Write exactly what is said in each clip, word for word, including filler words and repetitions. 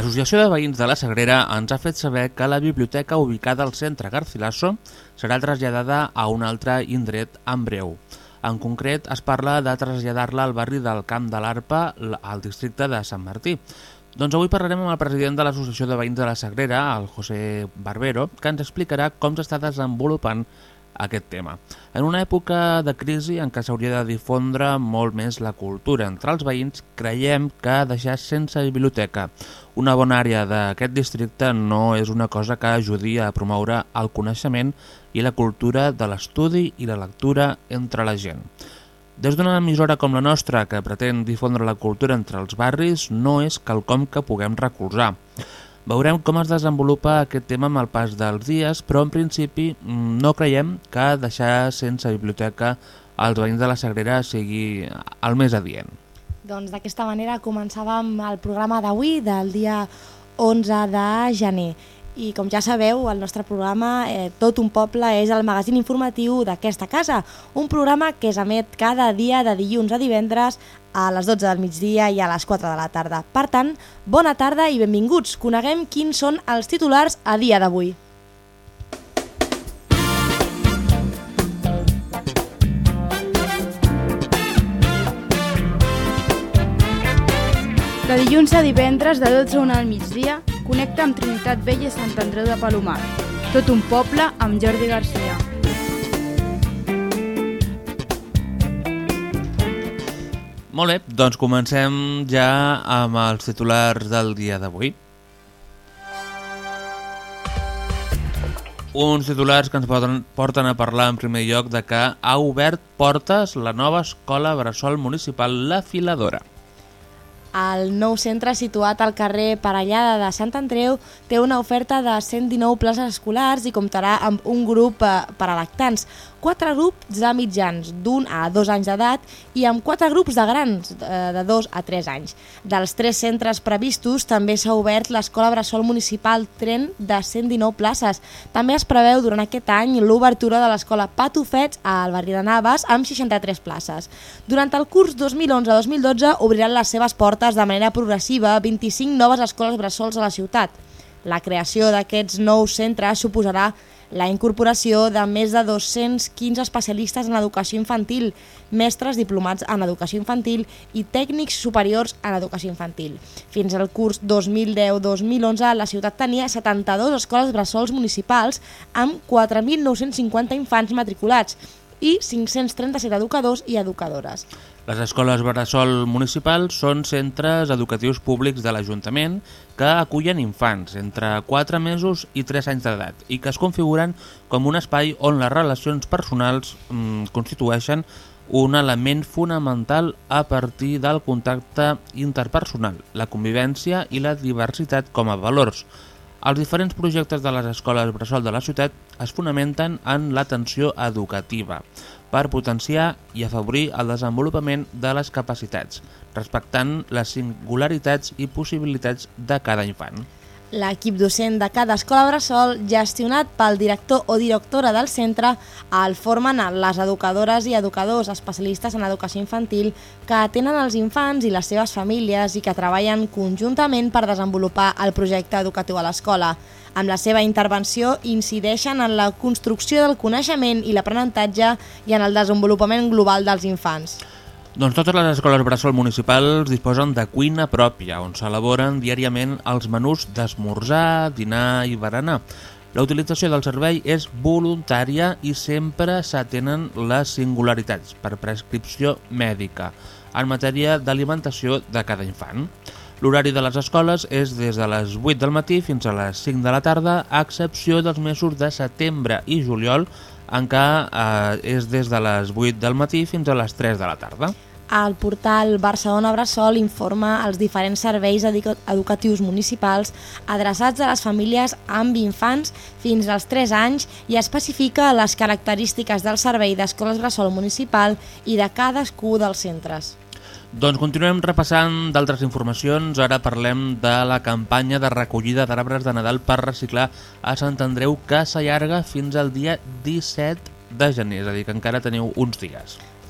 L'Associació de Veïns de la Sagrera ens ha fet saber que la biblioteca ubicada al centre Garcilaso serà traslladada a un altre indret en breu. En concret, es parla de traslladar-la al barri del Camp de l'Arpa, al districte de Sant Martí. Doncs avui parlarem amb el president de l'Associació de Veïns de la Sagrera, el José Barbero, que ens explicarà com s'està desenvolupant aquest tema. En una època de crisi en què s'hauria de difondre molt més la cultura entre els veïns, creiem que deixar sense biblioteca una bona àrea d'aquest districte no és una cosa que ajudi a promoure el coneixement i la cultura de l'estudi i la lectura entre la gent. Des d'una emissora com la nostra, que pretén difondre la cultura entre els barris, no és quelcom que puguem recolzar. Veurem com es desenvolupa aquest tema amb el pas dels dies, però en principi no creiem que deixar sense biblioteca als veïns de la Sagrera sigui el més adient. Doncs d'aquesta manera començàvem el programa d'avui, del dia onze de gener. I com ja sabeu, el nostre programa, eh, Tot un poble, és el magazín informatiu d'aquesta casa, un programa que s'emet cada dia de dilluns a divendres a les dotze del migdia i a les quatre de la tarda. Per tant, bona tarda i benvinguts. Coneguem quins són els titulars a dia d'avui. De dilluns a divendres, de dotze a una al migdia, connecta amb Trinitat Vella i Sant Andreu de Palomar. Tot un poble amb Jordi Garcia. Molt bé, doncs comencem ja amb els titulars del dia d'avui. Uns titulars que ens porten a parlar en primer lloc de que ha obert portes la nova escola bressol municipal La Filadora. El nou centre, situat al carrer Parellada de Sant Andreu, té una oferta de cent dinou places escolars i comptarà amb un grup per a lactants, quatre grups de mitjans, d'un a dos anys d'edat, i amb quatre grups de grans, de dos a tres anys. Dels tres centres previstos, també s'ha obert l'Escola Bressol Municipal Tren de cent dinou places. També es preveu durant aquest any l'obertura de l'Escola Patufets al barri de Navas amb seixanta-tres places. Durant el curs dos mil onze dos mil dotze obriran les seves portes de manera progressiva vint-i-cinc noves escoles bressols a la ciutat. La creació d'aquests nous centres suposarà la incorporació de més de dos-cents quinze especialistes en educació infantil, mestres diplomats en educació infantil i tècnics superiors en educació infantil. Fins al curs dos mil deu dos mil onze la ciutat tenia setanta-dues escoles bressols municipals amb quatre mil nou-cents cinquanta infants matriculats i cinc-cents trenta-set educadors i educadores. Les escoles bressol municipals són centres educatius públics de l'Ajuntament que acullen infants entre quatre mesos i tres anys d'edat i que es configuren com un espai on les relacions personals mmm, constitueixen un element fonamental a partir del contacte interpersonal, la convivència i la diversitat com a valors. Els diferents projectes de les escoles bressol de la ciutat es fonamenten en l'atenció educativa per potenciar i afavorir el desenvolupament de les capacitats, respectant les singularitats i possibilitats de cada infant. L'equip docent de cada escola bressol, gestionat pel director o directora del centre, el formen les educadores i educadors especialistes en educació infantil que atenen els infants i les seves famílies i que treballen conjuntament per desenvolupar el projecte educatiu a l'escola. Amb la seva intervenció incideixen en la construcció del coneixement i l'aprenentatge i en el desenvolupament global dels infants. Doncs totes les escoles bressol municipals disposen de cuina pròpia, on s'elaboren diàriament els menús d'esmorzar, dinar i berenar. La utilització del servei és voluntària i sempre s'atenen les singularitats per prescripció mèdica en matèria d'alimentació de cada infant. L'horari de les escoles és des de les vuit del matí fins a les cinc de la tarda, a excepció dels mesos de setembre i juliol, en què eh, és des de les vuit del matí fins a les tres de la tarda. El portal Barcelona Bressol informa els diferents serveis educatius municipals adreçats a les famílies amb infants fins als tres anys i especifica les característiques del servei d'escoles bressol municipal i de cadascú dels centres. Doncs continuem repassant d'altres informacions. Ara parlem de la campanya de recollida d'arbres de Nadal per reciclar a Sant Andreu, que s'allarga fins al dia disset de gener, és a dir, que encara teniu uns dies.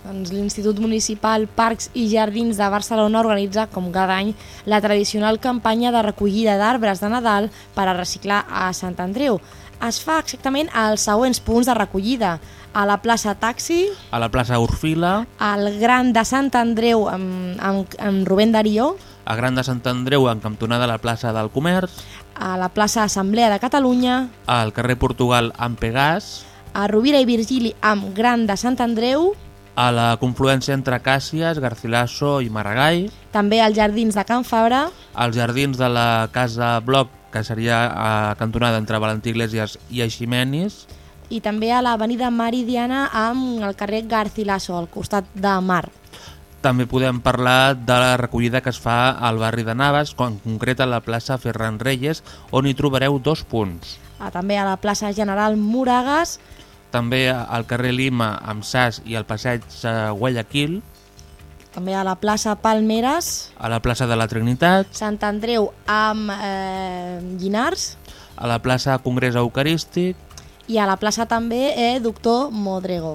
Doncs l'Institut Municipal Parcs i Jardins de Barcelona organitza, com cada any, la tradicional campanya de recollida d'arbres de Nadal per a reciclar a Sant Andreu. Es fa exactament als següents punts de recollida: a la plaça Taxi, a la plaça Orfila, al Gran de Sant Andreu amb, amb, amb Rubén Darío, a Gran de Sant Andreu en cantonada a la plaça del Comerç, a la plaça Assemblea de Catalunya, al carrer Portugal amb Pegàs, a Rovira i Virgili amb Gran de Sant Andreu, a la confluència entre Càcies, Garcilaso i Maragall, també als jardins de Can Fabra, als jardins de la Casa Bloc, que seria a cantonada entre Valentí Iglesias i Eiximenis, i també a l'avenida Meridiana amb el carrer Garcilaso, al costat de Mar. També podem parlar de la recollida que es fa al barri de Navas, en concret a la plaça Ferran Reyes, on hi trobareu dos punts. Ah, també a la plaça General Moragas, també al carrer Lima amb Sas i al passeig Guayaquil, també a la plaça Palmeres, a la plaça de la Trinitat, Sant Andreu amb eh, Llinars, a la plaça Congrés Eucarístic i a la plaça també eh, Doctor Modrego.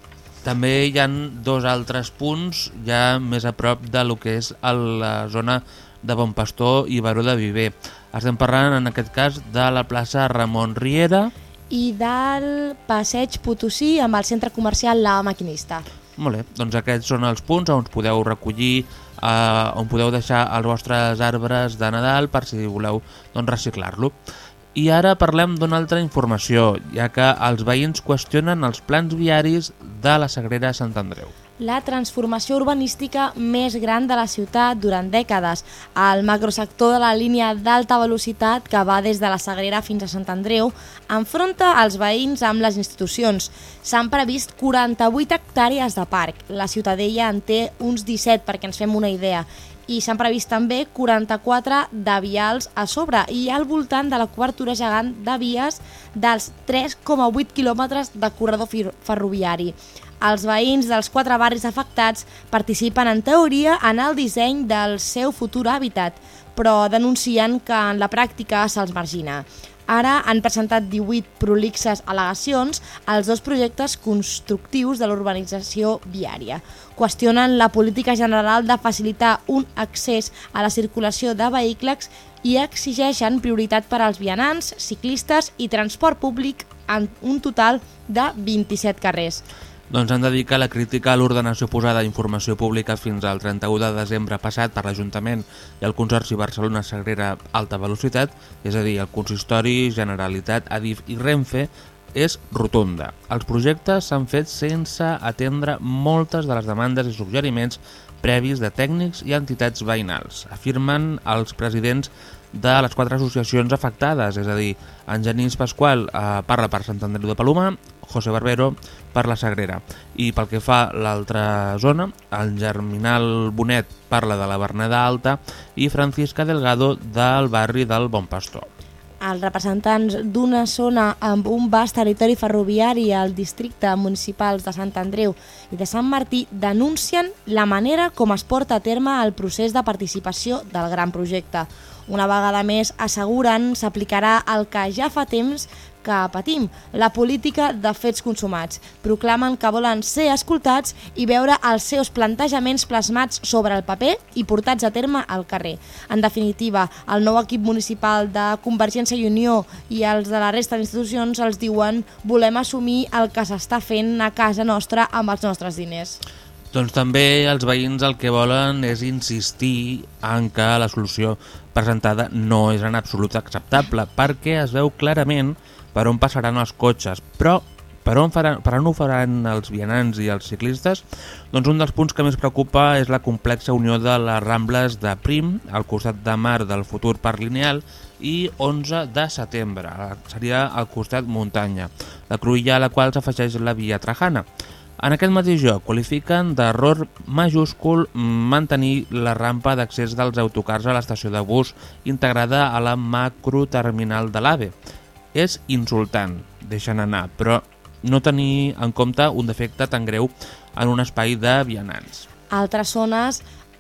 També hi ha dos altres punts ja més a prop de lo que és a la zona de Bon Pastor i Baró de Viver. Estem parlant en aquest cas de la plaça Ramon Riera i del passeig Potosí amb el centre comercial La Maquinista. Molt bé, doncs aquests són els punts on podeu recollir, eh, on podeu deixar els vostres arbres de Nadal per si voleu doncs, reciclar-lo. I ara parlem d'una altra informació, ja que els veïns qüestionen els plans viaris de la Sagrera Sant Andreu. La transformació urbanística més gran de la ciutat durant dècades. El macrosector de la línia d'alta velocitat que va des de la Sagrera fins a Sant Andreu enfronta els veïns amb les institucions. S'han previst quaranta-vuit hectàrees de parc. La Ciutadella en té uns disset, perquè ens fem una idea. I s'han previst també quaranta-quatre de vials a sobre i al voltant de la cobertura gegant de vies dels tres coma vuit quilòmetres de corredor ferroviari. Els veïns dels quatre barris afectats participen en teoria en el disseny del seu futur hàbitat, però denuncien que en la pràctica se'ls margina. Ara han presentat divuit prolixes al·legacions als dos projectes constructius de l'urbanització viària. Qüestionen la política general de facilitar un accés a la circulació de vehicles i exigeixen prioritat per als vianants, ciclistes i transport públic en un total de vint-i-set carrers. Doncs han de dir que la crítica a l'ordenació posada a informació pública fins al trenta-u de desembre passat per l'Ajuntament i el Consorci Barcelona-Sagrera Alta Velocitat, és a dir, el Consistori, Generalitat, Adif i Renfe, és rotunda. Els projectes s'han fet sense atendre moltes de les demandes i suggeriments previs de tècnics i entitats veïnals, afirmen els presidents de les quatre associacions afectades, és a dir, en Genís Pasqual eh, parla per Sant Andreu de Palomar, José Barbero per la Sagrera. I pel que fa a l'altra zona, el Germinal Bonet parla de la Berneda Alta i Francisca Delgado del barri del Bon Pastor. Els representants d'una zona amb un vast territori ferroviari al districte municipals de Sant Andreu i de Sant Martí denuncien la manera com es porta a terme el procés de participació del gran projecte. Una vegada més asseguren s'aplicarà el que ja fa temps que patim, la política de fets consumats. Proclamen que volen ser escoltats i veure els seus plantejaments plasmats sobre el paper i portats a terme al carrer. En definitiva, el nou equip municipal de Convergència i Unió i els de la resta d'institucions els diuen volem assumir el que s'està fent a casa nostra amb els nostres diners. Doncs també els veïns el que volen és insistir en que la solució presentada no és en absolut acceptable, perquè es veu clarament per on passaran els cotxes, però per on, faran, per on ho faran els vianants i els ciclistes? Doncs un dels punts que més preocupa és la complexa unió de les Rambles de Prim, al costat de mar del futur parc lineal, i onze de setembre, seria al costat muntanya, la cruïlla a la qual s'afegeix la via Trajana. En aquest mateix lloc qualifiquen d'error majúscul mantenir la rampa d'accés dels autocars a l'estació de bus integrada a la macroterminal de l'AVE. És insultant, deixen anar, però no tenir en compte un defecte tan greu en un espai de vianants. Altres zones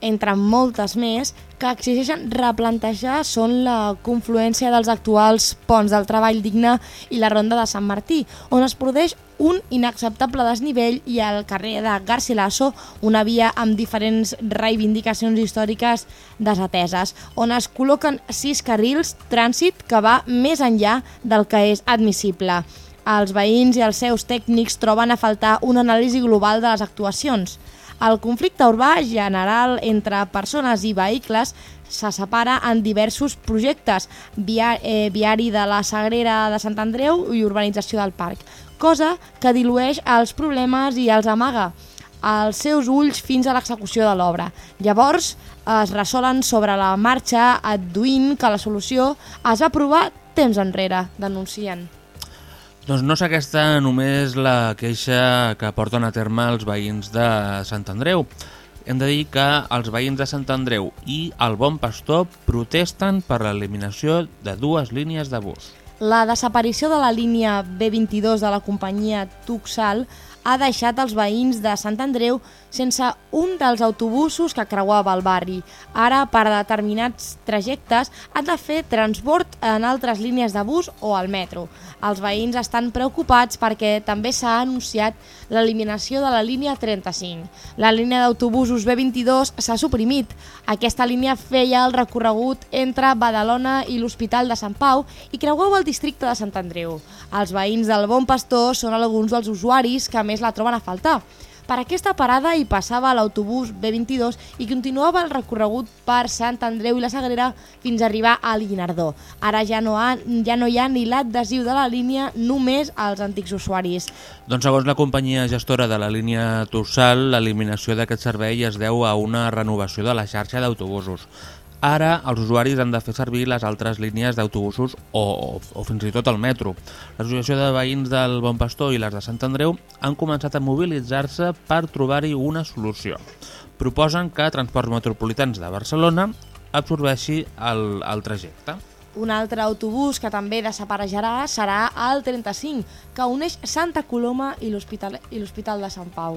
entre moltes més, que exigeixen replantejar són la confluència dels actuals ponts del Treball Digne i la Ronda de Sant Martí, on es produeix un inacceptable desnivell, i al carrer de Garcilaso una via amb diferents reivindicacions històriques desateses, on es col·loquen sis carrils trànsit que va més enllà del que és admissible. Els veïns i els seus tècnics troben a faltar una anàlisi global de les actuacions. El conflicte urbà general entre persones i vehicles se separa en diversos projectes, via, eh, viari de la Sagrera de Sant Andreu i urbanització del parc, cosa que dilueix els problemes i els amaga els seus ulls fins a l'execució de l'obra. Llavors es resolen sobre la marxa adduint que la solució es va aprovar temps enrere, denuncien. Doncs no és aquesta només la queixa que porten a terme els veïns de Sant Andreu. Hem de dir que els veïns de Sant Andreu i el Bon Pastor protesten per l'eliminació de dues línies de bus. La desaparició de la línia B vint-i-dos de la companyia Tuxal ha deixat els veïns de Sant Andreu sense un dels autobusos que creuava el barri. Ara, per a determinats trajectes, han de fer transbord en altres línies de bus o al metro. Els veïns estan preocupats perquè també s'ha anunciat l'eliminació de la línia trenta-cinc. La línia d'autobusos B vint-i-dos s'ha suprimit. Aquesta línia feia el recorregut entre Badalona i l'Hospital de Sant Pau i creuava el districte de Sant Andreu. Els veïns del Bon Pastor són alguns dels usuaris que més la troben a faltar. Per aquesta parada hi passava l'autobús B vint-i-dos i continuava el recorregut per Sant Andreu i la Sagrera fins a arribar al Guinardó. Ara ja no, ha, ja no hi ha ni l'adhesiu de la línia, només als antics usuaris. Doncs segons la companyia gestora de la línia Tursal, l'eliminació d'aquest servei es deu a una renovació de la xarxa d'autobusos. Ara els usuaris han de fer servir les altres línies d'autobusos o, o, o fins i tot el metro. L'associació de veïns del Bon Pastor i les de Sant Andreu han començat a mobilitzar-se per trobar-hi una solució. Proposen que Transports Metropolitans de Barcelona absorbeixi el, el trajecte. Un altre autobús que també desapareixerà serà el trenta-cinc, que uneix Santa Coloma i l'Hospital i l'Hospital de Sant Pau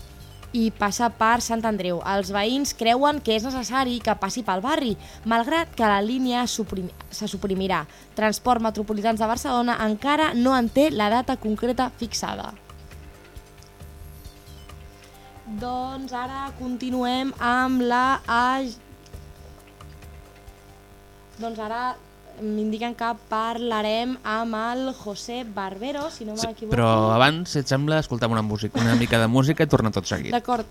i passa per Sant Andreu. Els veïns creuen que és necessari que passi pel barri, malgrat que la línia suprim... se suprimirà. Transport Metropolitans de Barcelona encara no en té la data concreta fixada. Doncs ara continuem amb la... Doncs ara m'indiquen que parlarem amb el José Barbero, si no m'equivoco. Però abans, si et sembla, escoltem una, música, una mica de música i torna tot seguit. D'acord.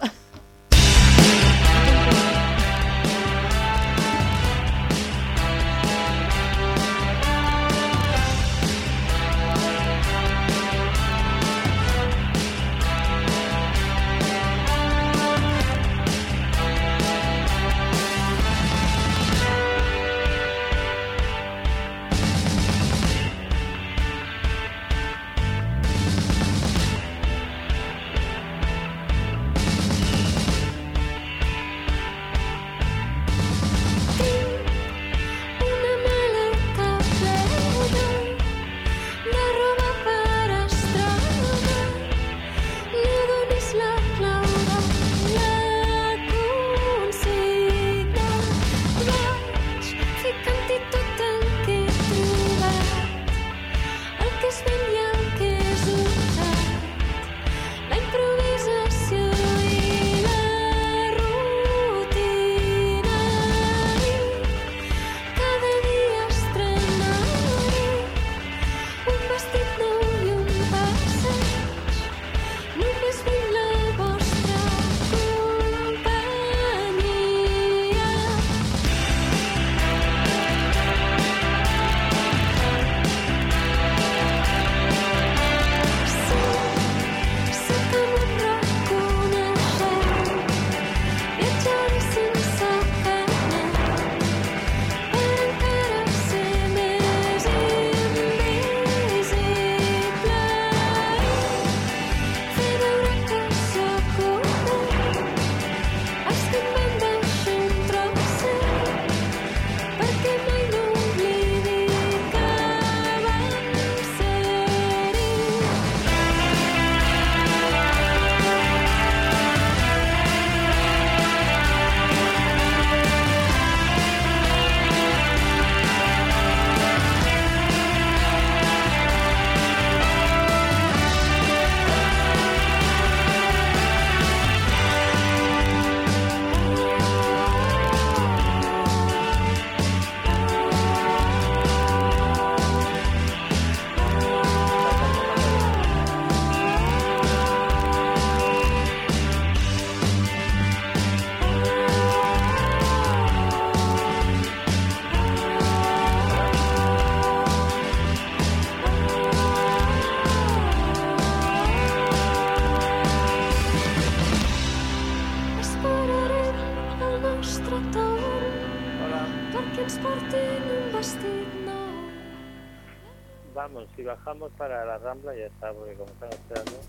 vamos, si bajamos para la Rambla ya está, porque como están esperando...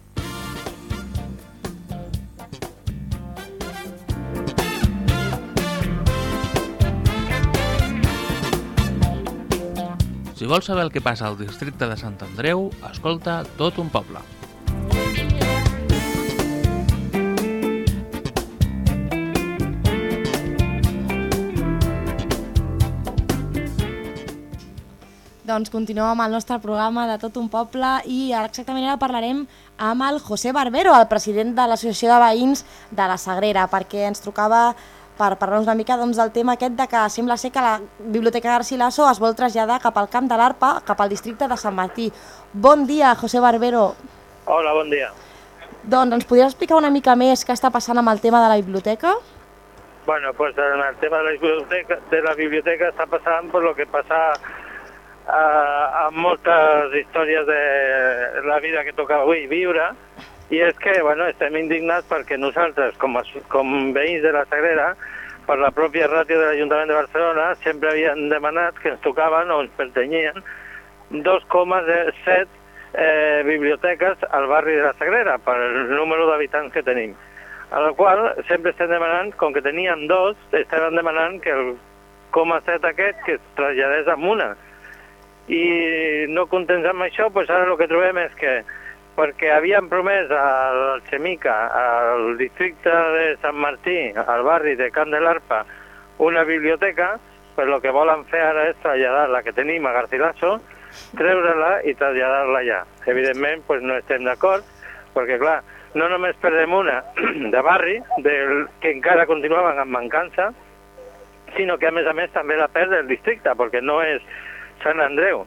Si vols saber el que passa al districte de Sant Andreu, escolta Tot un poble. Doncs continuem amb el nostre programa de Tot un poble i ara exactament ara parlarem amb el José Barbero, el president de l'Associació de Veïns de la Sagrera, perquè ens trucava per parlar-nos una mica doncs, del tema aquest de que sembla ser que la Biblioteca Garcilaso es vol traslladar cap al Camp de l'Arpa, cap al districte de Sant Martí. Bon dia, José Barbero. Hola, bon dia. Doncs ens podries explicar una mica més què està passant amb el tema de la biblioteca? Bueno, pues en el tema de la biblioteca, de la biblioteca està passant por lo que passa a, a moltes històries de la vida que toca avui viure, i és que, bueno, estem indignats perquè nosaltres, com a, com veïns de la Sagrera, per la pròpia ràtio de l'Ajuntament de Barcelona, sempre havien demanat que ens tocaven o ens pertanyien dos coma set eh, biblioteques al barri de la Sagrera, per el número d'habitants que tenim. A la qual sempre estem demanant, com que teníem dos, estaven demanant que el coma set aquest que es traslladés amb una. I no contents amb això, doncs ara el que trobem és que perquè havien promès al Xemica, al districte de Sant Martí, al barri de Camp de l'Arpa, una biblioteca, però el que volen fer ara és traslladar la que tenim a Garcilaso, treure-la i traslladar-la allà. Evidentment, doncs no estem d'acord, perquè, clar, no només perdem una de barri, del, que encara continuaven amb mancança, sinó que, a més a més, també la perd el districte, perquè no és Sant Andreu.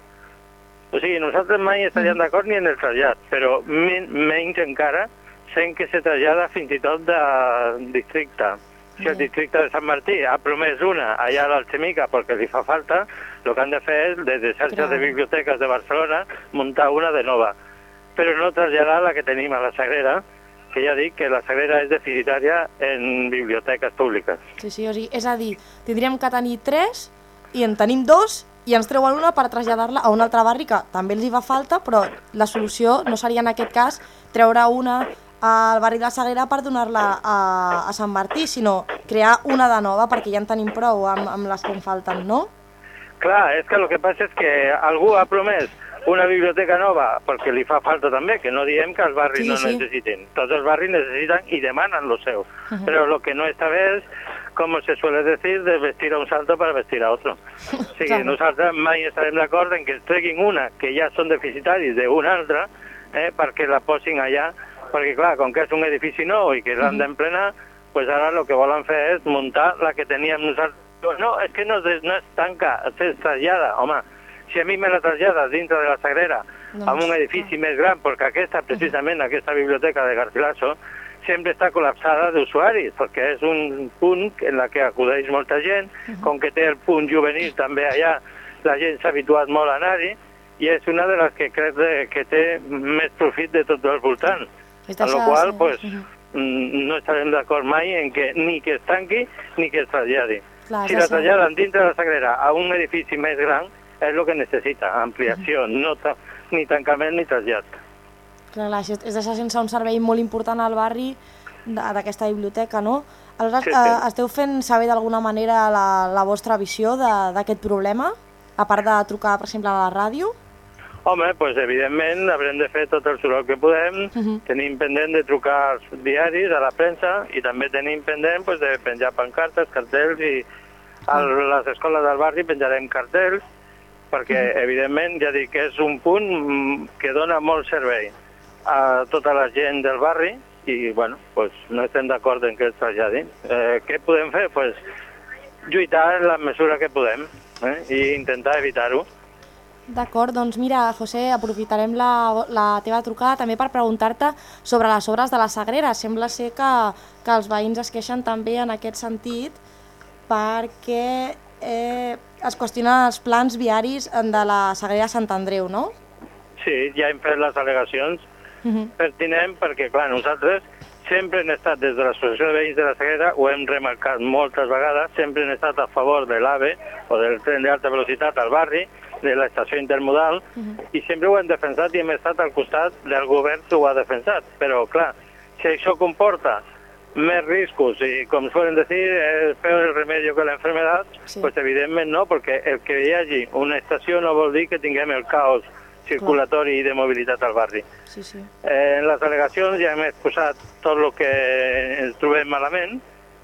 O sigui, nosaltres mai estaríem d'acord ni en el trasllat, però menys encara sent que se trasllada fins i tot de districte. Si el districte de Sant Martí ha promès una allà a l'Alchemica perquè li fa falta, el que han de fer és, des de xarxes de biblioteques de Barcelona, muntar una de nova. Però no traslladar la que tenim a la Sagrera, que ja dic que la Sagrera és deficitària en biblioteques públiques. Sí, sí, o sigui, és a dir, tindríem que tenir tres i en tenim dos i ens treuen una per traslladar-la a un altre barri que també els hi fa falta, però la solució no seria en aquest cas treure una al barri de la Sagrera per donar-la a, a Sant Martí, sinó crear una de nova perquè ja en tenim prou amb, amb les que en falten, no? Clar, és que el que passa és que algú ha promès una biblioteca nova perquè li fa falta també, que no diem que els barris sí, no sí. necessitin. Tots els barris necessiten i demanen lo seu. Uh -huh. Però lo que no està bé és, como se suele decir, de vestir a un salto para vestir a otro. O sigui, claro. Nosaltres mai estarem d'acord en que es treguin una, que ja són deficitaris d'una altra, eh, perquè la posin allà, perquè clar, com que és un edifici nou i que l'han d'emplenar, pues ara el que volen fer és muntar la que teníem nosaltres. No, és que no, no es tanca, es trasllada, home. Si a mi me la trasllades dintre de la Sagrera doncs, amb un edifici més gran, perquè aquesta, precisament, aquesta biblioteca de Garcilaso, sempre està col·lapsada d'usuaris, perquè és un punt en la que acudeix molta gent, uh-huh. com que té el punt juvenil també allà, la gent s'ha habituat molt a anar-hi, i és una de les que crec de, que té més profit de tots els voltants. Amb la qual cosa, pues, uh-huh. no estarem d'acord mai en que ni que es tanqui ni que es traslladi. Clar, si la traslladen dintre de la Sagrera a un edifici més gran, és el que necessita, ampliació, uh-huh. no ta ni tancament ni trasllat. Clar, clar, és deixar sense un servei molt important al barri d'aquesta biblioteca, no? Aleshores, sí, sí. Eh, esteu fent saber d'alguna manera la, la vostra visió d'aquest problema, a part de trucar, per exemple, a la ràdio? Home, pues, evidentment, haurem de fer tot el soroll que podem, uh-huh. tenim pendent de trucar als diaris, a la premsa, i també tenim pendent pues, de penjar pancartes, cartells, i a les escoles del barri penjarem cartells, perquè, uh-huh. evidentment, ja dic que és un punt que dona molt servei a tota la gent del barri i, bueno, pues, no estem d'acord en que es traslladin. Eh, què podem fer? Pues, lluitar en la mesura que podem eh? i intentar evitar-ho. D'acord, doncs mira, José, aprofitarem la, la teva trucada també per preguntar-te sobre les obres de la Sagrera. Sembla ser que, que els veïns es queixen també en aquest sentit perquè eh, es qüestionen els plans viaris de la Sagrera Sant Andreu, no? Sí, ja hem fet les al·legacions uh-huh. pertinent perquè, clar, nosaltres sempre hem estat, des de l'Associació de Veïns de la Sagrera, ho hem remarcat moltes vegades, sempre hem estat a favor de l'AVE o del tren d'alta velocitat al barri de l'estació intermodal, uh-huh. i sempre ho hem defensat i hem estat al costat del govern que ho ha defensat. Però, clar, si això comporta més riscos i, com suelen decir, es peor el remedio que la enfermedad, sí. pues evidentment no, perquè el que hi hagi una estació no vol dir que tinguem el caos circulatori i de mobilitat al barri. Sí, sí. Eh, en les al·legacions ja hem exposat tot el que ens trobem malament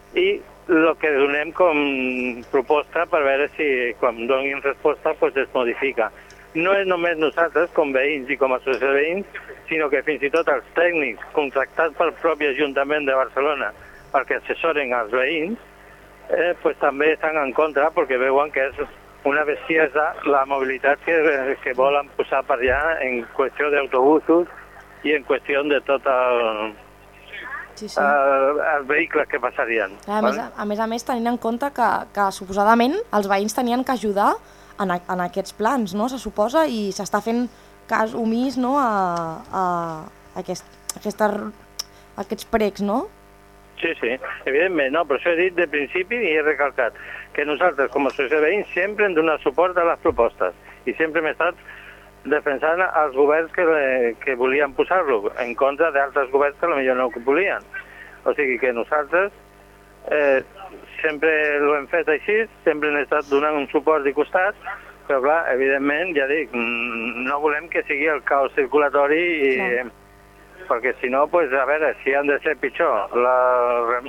i el que donem com proposta per veure si, quan donin resposta, pues es modifica. No és només nosaltres, com veïns i com a associació de veïns, sinó que fins i tot els tècnics contractats pel propi Ajuntament de Barcelona perquè assessoren als veïns, eh, pues també estan en contra perquè veuen que és una bestiesa la mobilitat que, que volen posar per allà en qüestió d'autobusos i en qüestió de tot el, sí, sí. el, els vehicles que passarien. A, vale? més, a més a més, tenint en compte que, que suposadament els veïns tenien que ajudar en, a, en aquests plans, no? Se suposa, i s'està fent cas omís, no? a, a, a, aquest, a, aquesta, a aquests precs, no? Sí, sí, evidentment, no, però això he dit de principi i he recalcat que nosaltres, com a associació de veïns, sempre hem donat suport a les propostes i sempre hem estat defensant els governs que, que volien posar-lo en contra d'altres governs que potser no ho volien. O sigui que nosaltres eh, sempre ho hem fet així, sempre hem estat donant un suport i costat, però clar, evidentment, ja dic, no volem que sigui el caos circulatori i... Clar. Perquè si no, pues, a veure, si han de ser pitjor la,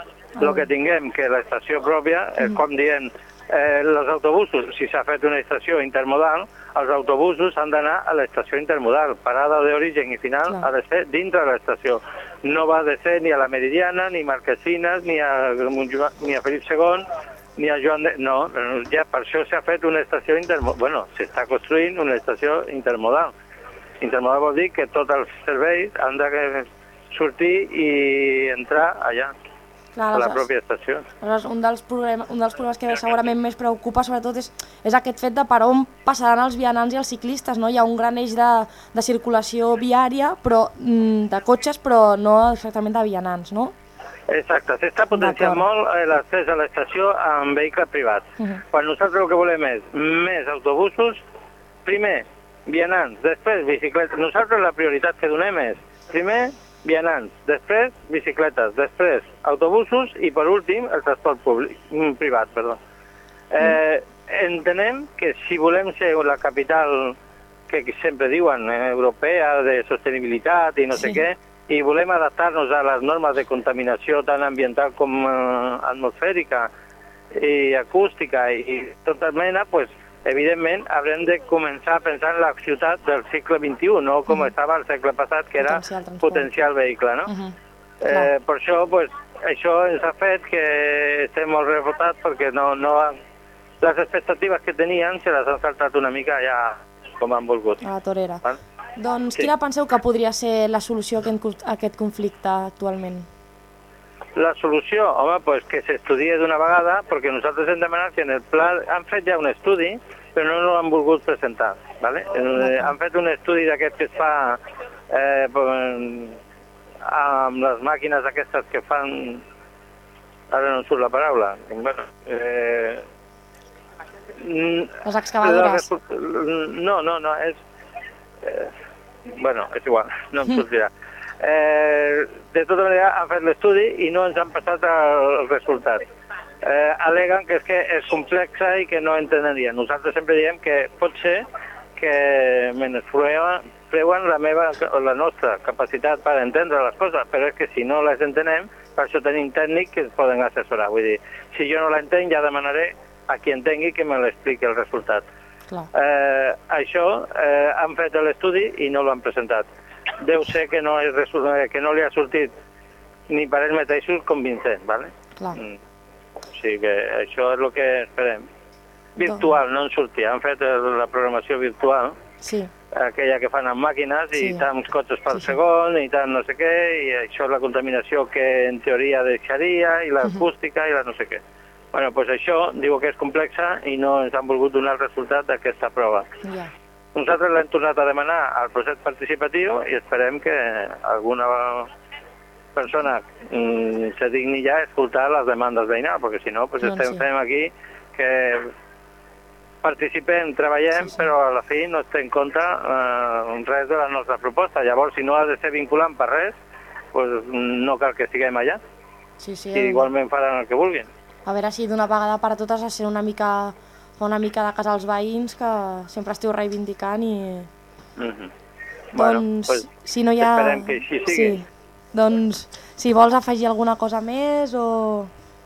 el que tinguem que l'estació pròpia, eh, com dient, eh, els autobusos, si s'ha fet una estació intermodal, els autobusos han d'anar a l'estació intermodal. Parada d'origen i final Clar. ha de ser dintre de l'estació. No va de ser ni a la Meridiana, ni Marquesines, ni a, ni a Felip segon, ni a Joan de... No, ja per això s'ha fet una estació intermodal. Bueno, s'està construint una estació intermodal. Intermodal vol dir que tots els serveis han de sortir i entrar allà, Clar, a la pròpia estació. Aleshores, un dels, problemes, un dels problemes que segurament més preocupa sobretot és, és aquest fet de per on passaran els vianants i els ciclistes, no? Hi ha un gran eix de, de circulació viària, però de cotxes, però no exactament de vianants, no? Exacte, s'està potenciant molt l'accés a l'estació amb vehicles privats. Uh -huh. Quan nosaltres el que volem és més autobusos, primer, vianants, després bicicletes. Nosaltres la prioritat que donem és primer vianants, després bicicletes, després autobusos i per últim el transport públic, privat. Perdó. Eh, entenem que si volem ser la capital que sempre diuen eh, europea de sostenibilitat i no sí. sé què, i volem adaptar-nos a les normes de contaminació tant ambiental com eh, atmosfèrica i acústica i, i tota mena, pues, evidentment, haurem de començar a pensar en la ciutat del segle vint-i-u, no com uh-huh. estava el segle passat, que era potencial, potencial vehicle, no? Uh-huh. eh, per això, pues, això ens ha fet que estem molt rebotats perquè no, no, les expectatives que tenien se les han saltat una mica ja com han volgut. A la torera. Val? Doncs sí. Quina penseu que podria ser la solució a aquest conflicte actualment? La solució, home, pues que s'estudie d'una vegada, perquè nosaltres hem demanat que en el pla... Han fet ja un estudi, però no l'han volgut presentar, ¿vale? Eh, han fet un estudi d'aquest que es fa eh, amb les màquines aquestes que fan... Ara no em surt la paraula. Bueno, eh, les excavadores. No, no, no, és... Eh, bueno, és igual, no em sortirà. Eh, de tota manera han fet l'estudi i no ens han passat el resultat. Eh, aleguen que és que és complexa i que no entenedrien. Nosaltres sempre diem que pot ser que menyspreuen la meva o la nostra capacitat per entendre les coses, però és que si no les entenem, per això tenim tècnics que ens poden assessorar. Vull dir, si jo no l'entenc ja demanaré a qui entengui que me l'expliqui el resultat. Eh, això eh, han fet l'estudi i no l'han presentat. Deu ser que no, és, que no li ha sortit ni per ells mateixos convincent, ¿vale? Clar. Mm. O sigui que això és el que esperem. Virtual, no en sortia. Han fet la programació virtual, sí. aquella que fan amb màquines i sí. tants cotxes per sí, sí. segon i tant no sé què, i això és la contaminació que en teoria deixaria, i l'acústica uh-huh. i la no sé què. Bueno, doncs això diu que és complexa i no ens han volgut donar el resultat d'aquesta prova. Yeah. Nosaltres l'hem tornat a demanar al procés participatiu i esperem que alguna persona mm, se digni ja a escoltar les demandes veïnals, perquè si no, pues estem fent aquí que participem, treballem, sí, sí. però a la fi no es té en compte eh, res de la nostra proposta. Llavors, si no ha de ser vinculant per res, pues no cal que siguem allà. Sí, sí. I igualment faran el que vulguin. A veure si d'una vegada per a totes a ser una mica, una mica de casa als veïns, que sempre esteu reivindicant i... Mm-hmm. Doncs, bueno, pues, si no hi ha... esperem que així sigui. Sí. Doncs, si vols afegir alguna cosa més o...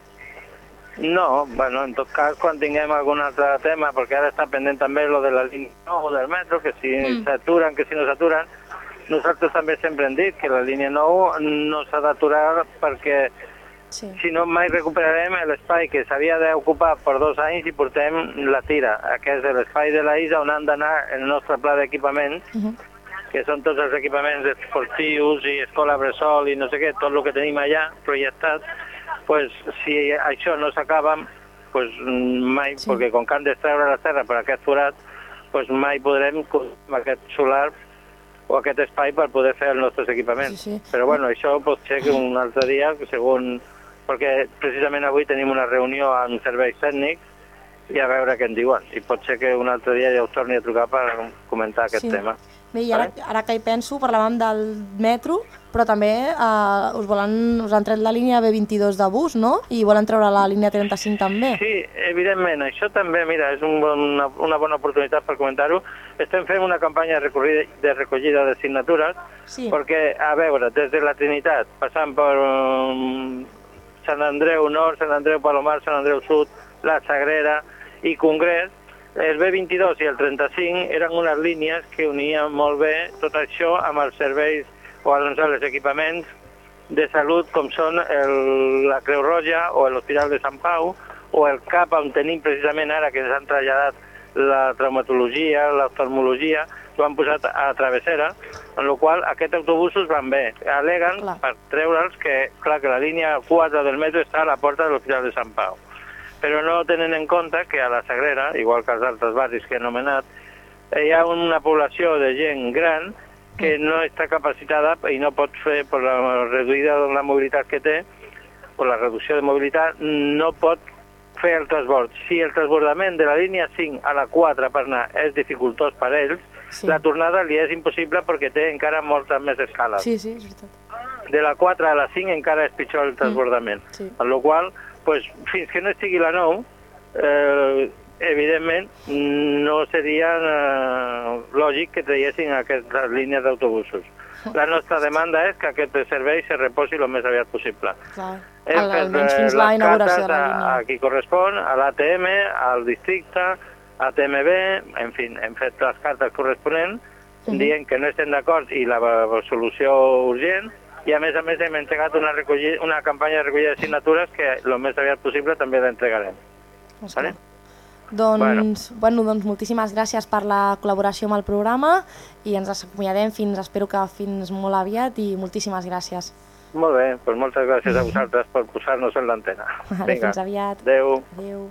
No, bueno, en tot cas, quan tinguem algun altre tema, perquè ara està pendent també lo de la línia nou del metro, que si mm. s'aturen, que si no s'aturen, nosaltres també sempre hem dit que la línia nou no s'ha d'aturar perquè sí. si no mai recuperarem l'espai que s'havia d'ocupar per dos anys i portem la tira, que és l'espai de la I S A on han d'anar el nostre pla d'equipaments, uh -huh. que són tots els equipaments esportius i escola bressol i no sé què, tot el que tenim allà projectat. Pues, si això no s'acaba, pues, mai, sí. perquè com que han d'extreure la terra per aquest forat, pues, mai podrem amb aquest solar o aquest espai per poder fer els nostres equipaments. Sí, sí. Però bueno, això pot ser que un altre dia, segons... perquè precisament avui tenim una reunió amb serveis tècnics i a veure què en diuen. I pot ser que un altre dia ja us torni a trucar per comentar aquest sí. tema. Bé, i ara, ara que hi penso, parlàvem del metro, però també eh, us, volen, us han tret la línia B vint-i-dos de bus, no? I volen treure la línia trenta-cinc també. Sí, evidentment, això també, mira, és un bon, una, una bona oportunitat per comentar-ho. Estem fent una campanya de, de recollida de signatures, sí. perquè, a veure, des de la Trinitat, passant per um, Sant Andreu Nord, Sant Andreu Palomar, Sant Andreu Sud, la Sagrera i Congrés, el B vint-i-dos i el trenta-cinc eren unes línies que unien molt bé tot això amb els serveis o doncs, els equipaments de salut com són el, la Creu Roja o l'Hospital de Sant Pau o el C A P on tenim precisament ara que ens han traslladat la traumatologia, l'oftalmologia, ho han posat a Travessera, en la qual aquests autobusos van bé. Aleguen clar. per treure'ls que, clar, que la línia quatre del metro està a la porta de l'Hospital de Sant Pau. Però no tenen en compte que a la Sagrera, igual que als altres barris que he anomenat, hi ha una població de gent gran que no està capacitada i no pot fer, per la reduïda de la mobilitat que té, per la reducció de mobilitat, no pot fer el transbord. Si el transbordament de la línia cinc a la quatre per anar és dificultós per ells, sí. la tornada li és impossible perquè té encara moltes més escales. Sí, sí, és veritat. De la quatre a la cinc encara és pitjor el transbordament. Mm. Sí. Per la qual pues, fins que no estigui la nou, eh, evidentment no seria eh, lògic que traiessin aquestes línies d'autobusos. La nostra demanda és que aquest servei se reposi el més aviat possible. Clar. Hem fet les cartes a, a qui correspon, a l'A T M, al districte, a T M B, en fi, hem fet les cartes corresponents, uh-huh. dient que no estem d'acord i la solució urgent, i a més a més hem entregat una, una campanya de recollida de signatures que el més aviat possible també l'entregarem. Vale? Doncs, bueno. Bueno, doncs moltíssimes gràcies per la col·laboració amb el programa i ens acomiadem fins, espero que fins molt aviat i moltíssimes gràcies. Molt bé, doncs moltes gràcies a vosaltres per posar-nos en l'antena. Vale, fins aviat. Adéu. Adéu.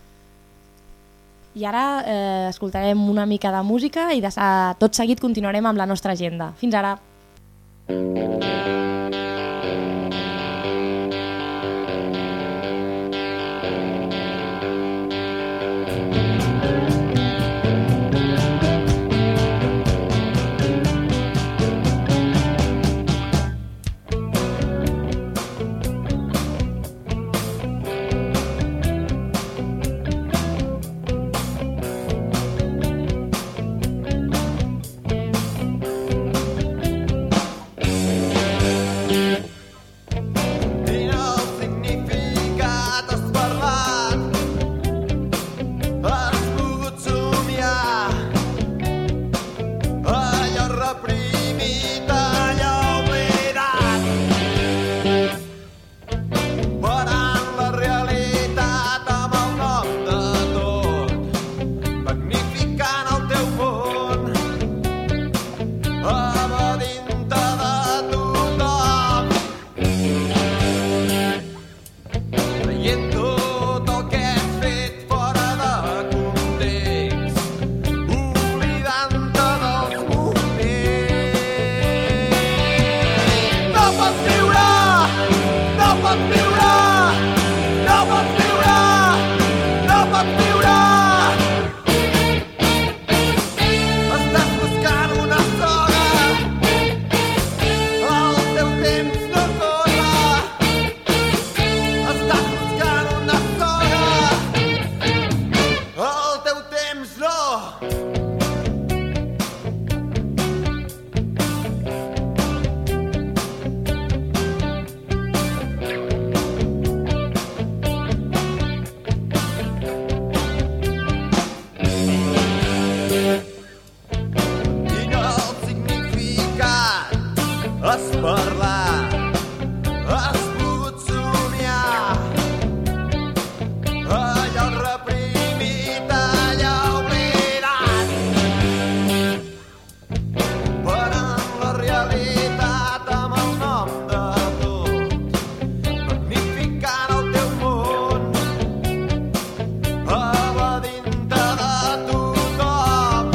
I ara eh, escoltarem una mica de música i de, eh, tot seguit continuarem amb la nostra agenda. Fins ara. has parlat, has pogut somiar allò reprimit, allò oblidat, però en la realitat amb el nom de tot, magnificant el teu món, a la dintre de tothom,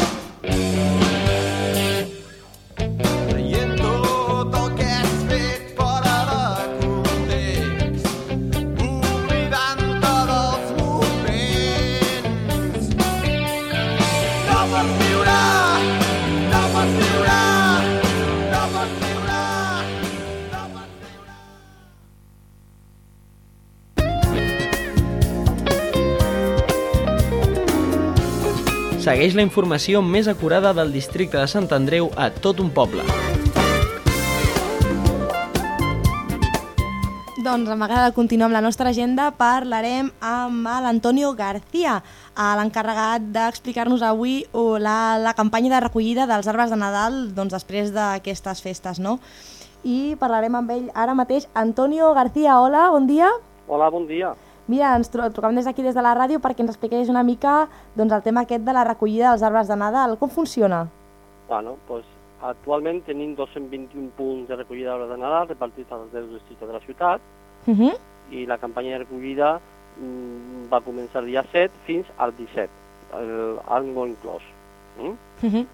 traient tot el que has fet fora de context, oblidant-te dels moments. No pots viure, no pots viure, no pots viure, no pots viure. Segueix la informació més acurada del districte de Sant Andreu a tot un poble. Doncs amb m'agrada continuar amb la nostra agenda. Parlarem amb l'Antonio García, eh, l'encarregat d'explicar-nos avui uh, la, la campanya de recollida dels arbres de Nadal doncs, després d'aquestes festes, no? I parlarem amb ell ara mateix. Antonio García, hola, bon dia. Hola, bon dia. Mira, ens tro trucam des d'aquí, des de la ràdio, perquè ens expliqués una mica doncs, el tema aquest de la recollida dels arbres de Nadal. Com funciona? Bueno, pues, actualment tenim dos-cents vint-i-un punts de recollida d'arbres de Nadal repartits als deu districtes de la ciutat, Uh -huh. i la campanya de recollida mm, va començar el dia set fins al disset, el Argo inclòs. Mm? Uh -huh.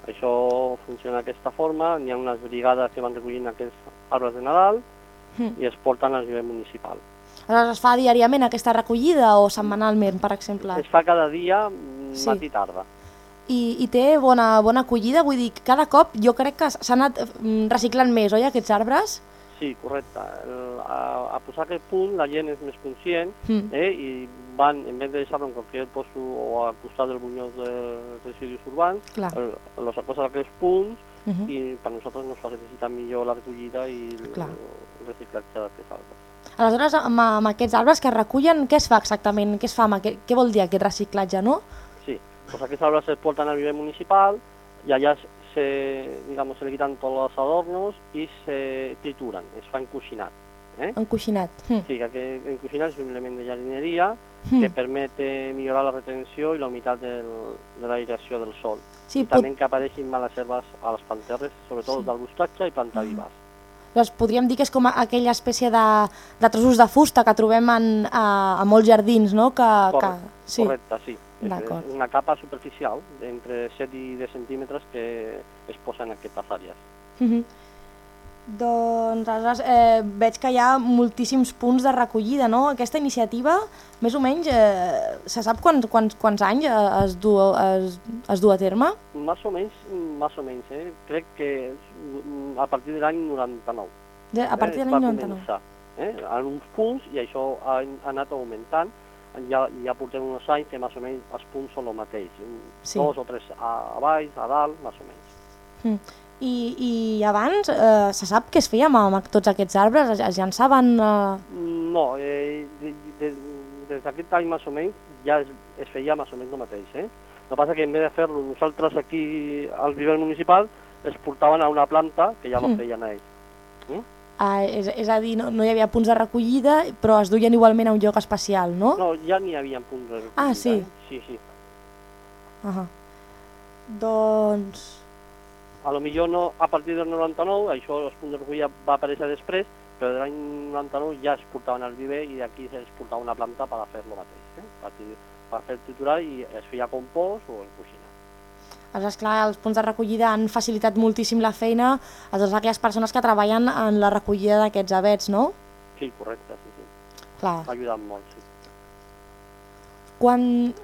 Això funciona d'aquesta forma, n'hi ha unes brigades que van recollint aquests arbres de Nadal Uh -huh. i es porten al nivell municipal. Aleshores, es fa diàriament aquesta recollida o setmanalment, per exemple? Es fa cada dia, mm, Sí. matí i tarda. I, i té bona, bona acollida? Vull dir, cada cop jo crec que s'ha anat mm, reciclant més, oi, aquests arbres? Sí, correcte. El, a, a posar aquest punt la gent és més conscient, Mm. eh, i van, en vez de deixar-lo en qualsevol posto o al costat del bunyós de residus urbans, Clar. el, los acosa a aquests punts, Uh -huh. i per nosaltres nos facilita millor la recollida i el, Clar. el reciclatge d'aquests arbres. Aleshores, amb, amb aquests arbres que es recullen, què es fa exactament? Què es fa amb aquest, què vol dir aquest reciclatge, no? Sí, pues aquests arbres se portan al nivell municipal y allá se, digamos, se le quitan todos los adornos y se trituran, es fa encoixinat. Eh? Encoixinat. Mm. Sí, que aquest encoixinat és un element de jardineria Mm. que permet eh, millorar la retenció i la humitat del, de l'aeració del sol. Sí, I pot... també que apareixin males herbes a les planterres, sobretot Sí. d'arbustatge i planta vives. Doncs podríem dir que és com aquella espècie de, de trossos de fusta que trobem en, a, a molts jardins, no? Que, que... Correcte, Sí. correcte, sí. És, D'acord. és una capa superficial d'entre set i deu centímetres que es posa en aquestes àrees. Uh -huh. Doncs aleshores eh, veig que hi ha moltíssims punts de recollida, no? Aquesta iniciativa, més o menys, eh, se sap quants, quants, quants anys eh, es, du, es, es du a terme? Més o menys, més o menys, eh? Crec que mm, a partir de l'any noranta-nou. De, a partir de eh, l'any va noranta-nou. començar, eh? En uns punts, i això ha, ha anat augmentant. Ja, ja portem uns anys que més o menys els punts són el mateix. Sí. Dos o tres a, a baix, a dalt, més o menys. Mm. I, I abans eh, se sap què es feia amb, amb tots aquests arbres? Es, es llançaven... Eh... No, eh, de, de, des d'aquest any més o menys ja es, es feia més o menys el mateix. Eh? El que passa que en vez de fer-lo nosaltres aquí al nivell municipal es portaven a una planta que ja no Mm. feien a ells. Mm? Ah, és, és a dir, no, no hi havia punts de recollida, però es duien igualment a un lloc especial, no? No, ja n'hi havia punts de recollida. Ah, sí? Eh? Sí, sí. Uh -huh. Doncs... A lo millor no a partir del noranta-nou, això els punts de recollida va aparèixer després, però de l'any noranta-nou ja es portaven al viver i d'aquí es portava una planta per a fer lo mateix, eh? per, per fer triturar i es feia compost o encoixinat. Aleshores, clar, els punts de recollida han facilitat moltíssim la feina a totes aquelles persones que treballen en la recollida d'aquests avets, no? Sí, correcte, sí, sí. Clar. Ha ajudat molt, sí. Quan...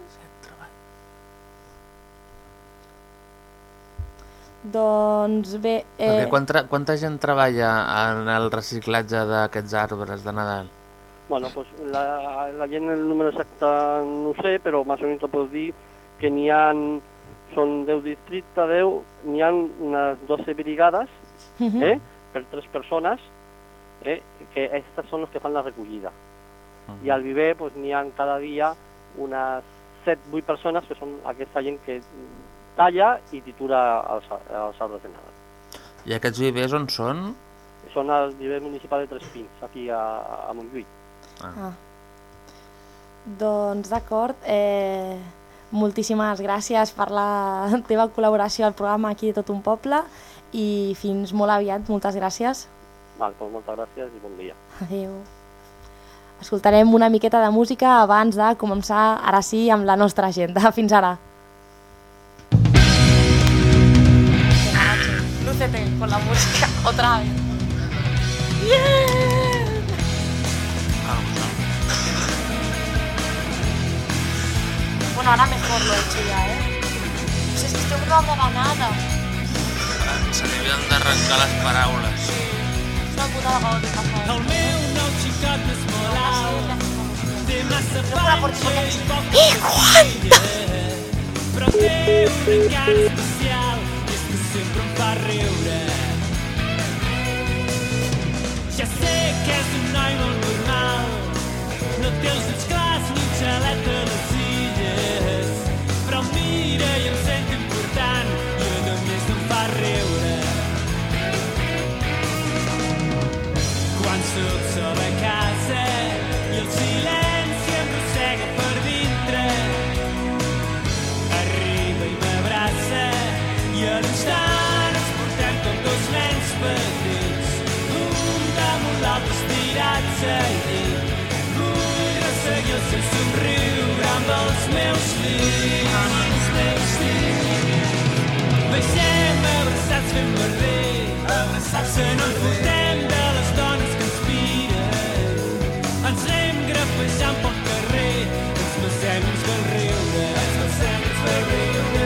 Doncs bé... Eh... Perquè quanta, quanta gent treballa en el reciclatge d'aquests arbres de Nadal? Bueno, pues la, la gent, el número exacte no ho sé, però més o menys te pots dir que n'hi ha, són deu districtes, deu, n'hi ha unes doce brigades, Uh -huh. eh, per tres persones, eh, que aquestes són les que fan la recollida. Uh -huh. I al viver pues, n'hi ha cada dia unes set vuit persones que són aquesta gent que talla i tritura els, els arbres de Nadal. I aquests vivers on són? són al nivell municipal de Tres Pins, aquí a, a Montjuïc. Ah. Ah. Doncs d'acord, eh, moltíssimes gràcies per la teva col·laboració al programa aquí de Tot un Poble i fins molt aviat, moltes gràcies. Val, doncs moltes gràcies i bon dia. Adéu. Escoltarem una miqueta de música abans de començar, ara sí, amb la nostra agenda. Fins ara. Lúcete con la música, otra vez. Yeah! Bueno, ahora mejor lo he hecho ya, ¿eh? Pues es que estoy no hablaba nada. Se li havien d'arrencar les paraules. És una putada caòtica. El meu nou xicot és molt alt, té massa panxa i poc però té un encant especial, és que sempre em fa riure. Ja sé que és un noi molt normal, no té els ulls clars ni un xalet a les illes, però em mira i em sento important i a més em fa riure. Quan soc sol a casa i el silenci em rossega per dintre, arriba i m'abraça i a l'instant ens portem com dos nens petits, un damunt l'altre estirats a llit. Vull resseguir el seu somriure amb els meus dits, els meus dits. Baixem abraçats fent merder, abraçats se n'enfotem de les dones que ens miren. Ens anem grafejant pel carrer, ens passem uns del riure, ens passem uns del riure.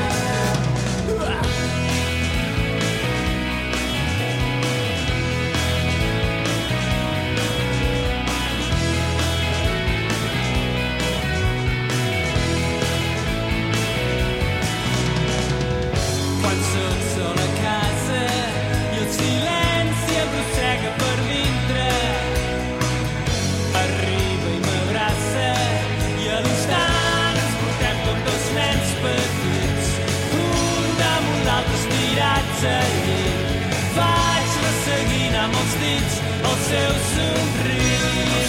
Quan soc sol a casa i el silenci em rossega per dintre, arriba i m'abraça i a l'instant ens portem com dos nens petits, un damunt l'altre estirats a llit. Vaig resseguint amb els dits el seu somriure.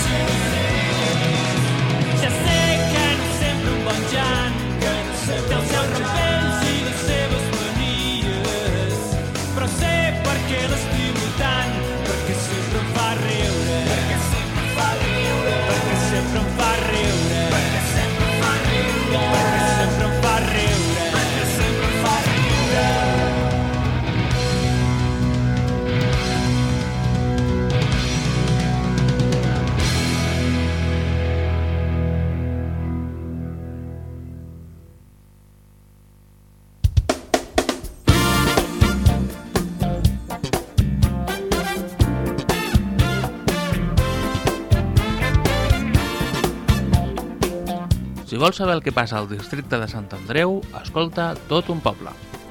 Ja sé que no sempre un bon Jan, que no sempre els seus rampells i les seves manies, però sé per què l'estimo tant, perquè sempre em fa riure, perquè sempre em fa riure, perquè sempre em fa riure, perquè sempre em fa riure, perquè sempre em fa riure, perquè sempre em fa riure. Si vols saber el que passa al districte de Sant Andreu, escolta Tot un Poble.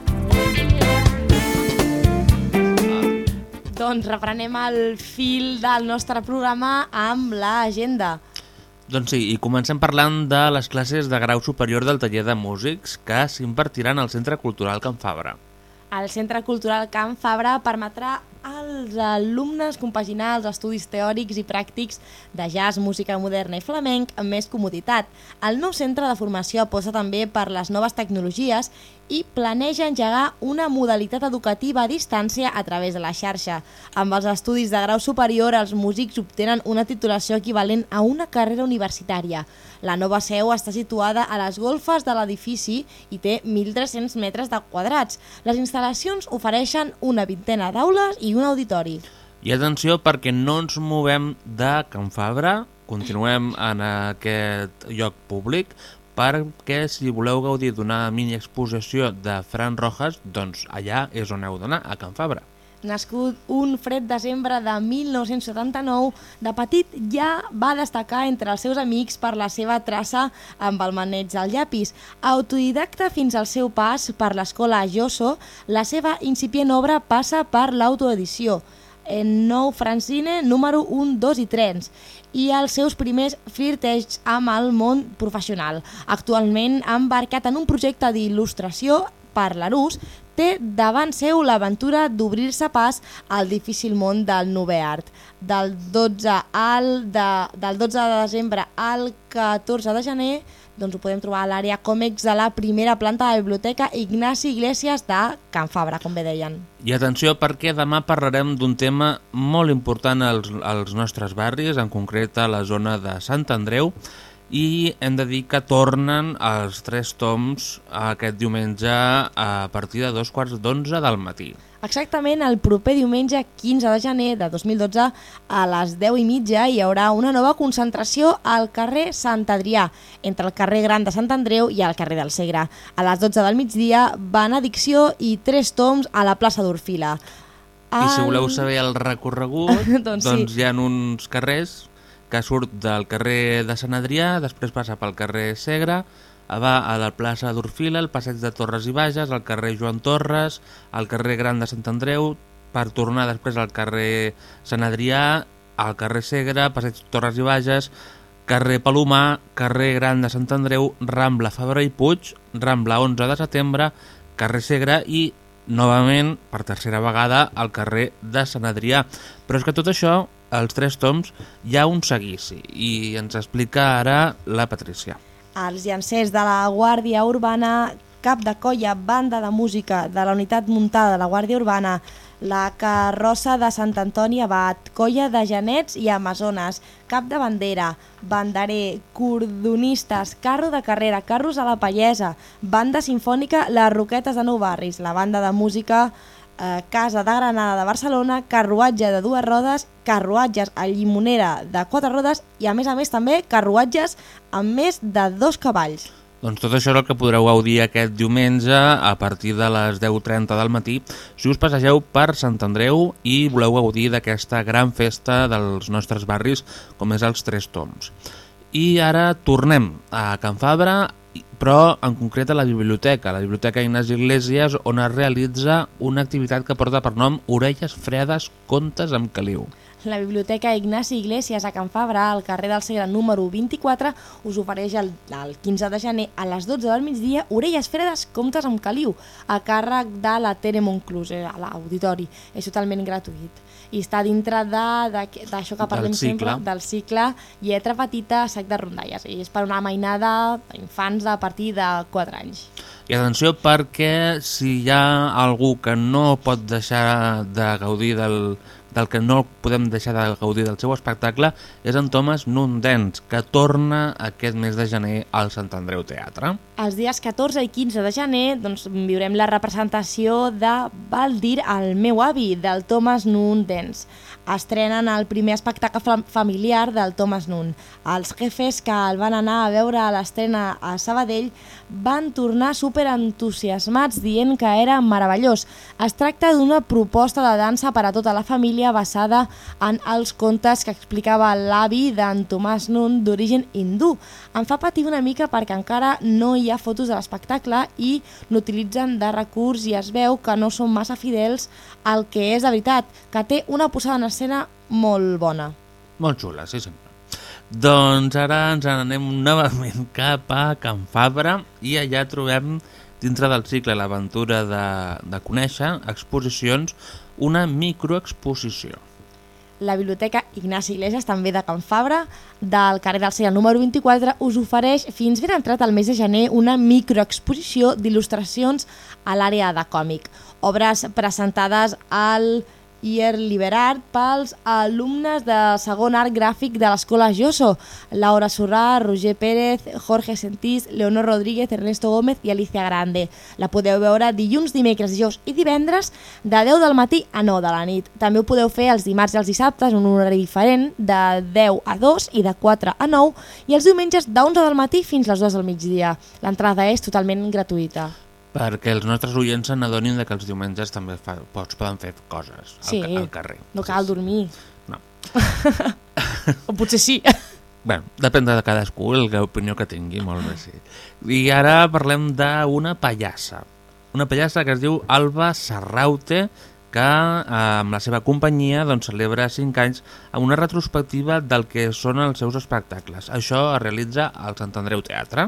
Doncs reprenem el fil del nostre programa amb l'agenda. Doncs sí, i comencem parlant de les classes de grau superior del taller de músics que s'impartiran al Centre Cultural Can Fabra. El Centre Cultural Can Fabra permetrà als alumnes compaginar els estudis teòrics i pràctics de jazz, música moderna i flamenc amb més comoditat. El nou centre de formació aposta també per les noves tecnologies i planeja engegar una modalitat educativa a distància a través de la xarxa. Amb els estudis de grau superior, els músics obtenen una titulació equivalent a una carrera universitària. La nova seu està situada a les golfes de l'edifici i té mil tres-cents metres de quadrats. Les instal·lacions ofereixen una vintena d'aules i un auditori. I atenció, perquè no ens movem de Can Fabra, continuem en aquest lloc públic, perquè si voleu gaudir d'una mini exposició de Fran Rojas, doncs allà és on heu d'anar, a Can Fabra. Nascut un fred desembre de mil nou-cents setanta-nou, de petit ja va destacar entre els seus amics per la seva traça amb el maneig del llapis. Autodidacta fins al seu pas per l'escola Josso, la seva incipient obra passa per l'autoedició, en nou Francine número un, dos i tres, i els seus primers flirteigs amb el món professional. Actualment ha embarcat en un projecte d'il·lustració per l'Arús, té davant seu l'aventura d'obrir-se pas al difícil món del novè art. Del dotze, al de, del dotze de desembre al catorze de gener doncs ho podem trobar a l'àrea còmics de la primera planta de la Biblioteca Ignasi Iglesias de Can Fabra, com bé deien. I atenció, perquè demà parlarem d'un tema molt important als, als nostres barris, en concret a la zona de Sant Andreu, i hem de dir que tornen els tres toms aquest diumenge a partir de dos quarts d'onze del matí. Exactament, el proper diumenge quinze de gener de dos mil dotze a les deu i mitja hi haurà una nova concentració al carrer Sant Adrià, entre el carrer Gran de Sant Andreu i el carrer del Segre. A les dotze del migdia, benedicció i tres toms a la plaça d'Orfila. El... I si voleu saber el recorregut, doncs, doncs sí. Hi ha uns carrers que surt del carrer de Sant Adrià, després passa pel carrer Segre, va a la plaça d'Orfila, el passeig de Torres i Bages, al carrer Joan Torres, al carrer Gran de Sant Andreu, per tornar després al carrer Sant Adrià, al carrer Segre, passeig Torres i Bages, carrer Palomar, carrer Gran de Sant Andreu, Rambla Fabra i Puig, Rambla onze de setembre, carrer Segre i, novament, per tercera vegada, al carrer de Sant Adrià. Però és que tot això, els tres toms, hi ha un seguici i ens explica ara la Patrícia. Els llancers de la Guàrdia Urbana, cap de colla, banda de música de la unitat muntada de la Guàrdia Urbana, la carrossa de Sant Antoni Abat, colla de genets i amazones, cap de bandera, banderer, cordonistes, carro de carrera, carros a la Pallesa, banda sinfònica Les Roquetes de Nou Barris, la banda de música eh, Casa de Granada de Barcelona, carruatge de dues rodes, carruatges a llimonera de quatre rodes i a més a més també carruatges amb més de dos cavalls. Doncs tot això és el que podreu gaudir aquest diumenge a partir de les deu i trenta del matí si us passegeu per Sant Andreu i voleu gaudir d'aquesta gran festa dels nostres barris com és els Tres Toms. I ara tornem a Can Fabra, però en concret a la biblioteca, la Biblioteca Ignasi Iglesias, on es realitza una activitat que porta per nom Orelles fredes, contes amb caliu. La Biblioteca Ignasi Iglesias a Can Fabra, al carrer del Segre número vint-i-quatre, us ofereix el, el quinze de gener a les dotze del migdia Orelles fredes, contes amb caliu, a càrrec de la Tere Monclús, a l'auditori. És totalment gratuït. I està dintre d'això que parlem sempre, del cicle Lletra Petita, Sac de Rondalles. I és per una mainada d'infants a partir de quatre anys. I atenció, perquè si hi ha algú que no pot deixar de gaudir del... del que no podem deixar de gaudir del seu espectacle, és en Thomas Nundens, que torna aquest mes de gener al Sant Andreu Teatre. Els dies catorze i quinze de gener doncs, viurem la representació de Baldir, el meu avi, del Thomas Nundens. Estrenen el primer espectacle familiar del Thomas Nun. Els jefes que el van anar a veure a l'estrena a Sabadell van tornar superentusiasmats dient que era meravellós. Es tracta d'una proposta de dansa per a tota la família basada en els contes que explicava l'avi d'en Thomas Nun d'origen hindú. Em fa patir una mica perquè encara no hi ha fotos de l'espectacle i n'utilitzen de recurs i es veu que no són massa fidels al que és de veritat, que té una posada en escena molt bona. Molt xula, sí senyor. Doncs ara ens anem novament cap a Can Fabra i allà trobem, dintre del cicle L'aventura de, de conèixer exposicions, una microexposició. La Biblioteca Ignasi Iglesias, també de Can Fabra, del carrer del Segre número vint-i-quatre, us ofereix fins ben entrat al mes de gener una microexposició d'il·lustracions a l'àrea de còmic. Obres presentades al Ier Liberart pels alumnes de segon art gràfic de l'Escola Joso, Laura Surrà, Roger Pérez, Jorge Sentís, Leonor Rodríguez, Ernesto Gómez i Alicia Grande. La podeu veure dilluns, dimecres, dijous i divendres de deu del matí a nou de la nit. També ho podeu fer els dimarts i els dissabtes en un horari diferent de deu a dos i de quatre a nou i els diumenges d'onze del matí fins a les dues del migdia. L'entrada és totalment gratuïta. Perquè els nostres oients se n'adonin que els diumenges també fa, pots, poden fer coses al, sí, al carrer. No cal dormir. No. O potser sí. Bé, depèn de cadascú, l'opinió que tingui, molt bé, sí. I ara parlem d'una pallassa. Una pallassa que es diu Alba Sarraute, que amb la seva companyia doncs, celebra cinc anys amb una retrospectiva del que són els seus espectacles. Això es realitza al Sant Andreu Teatre.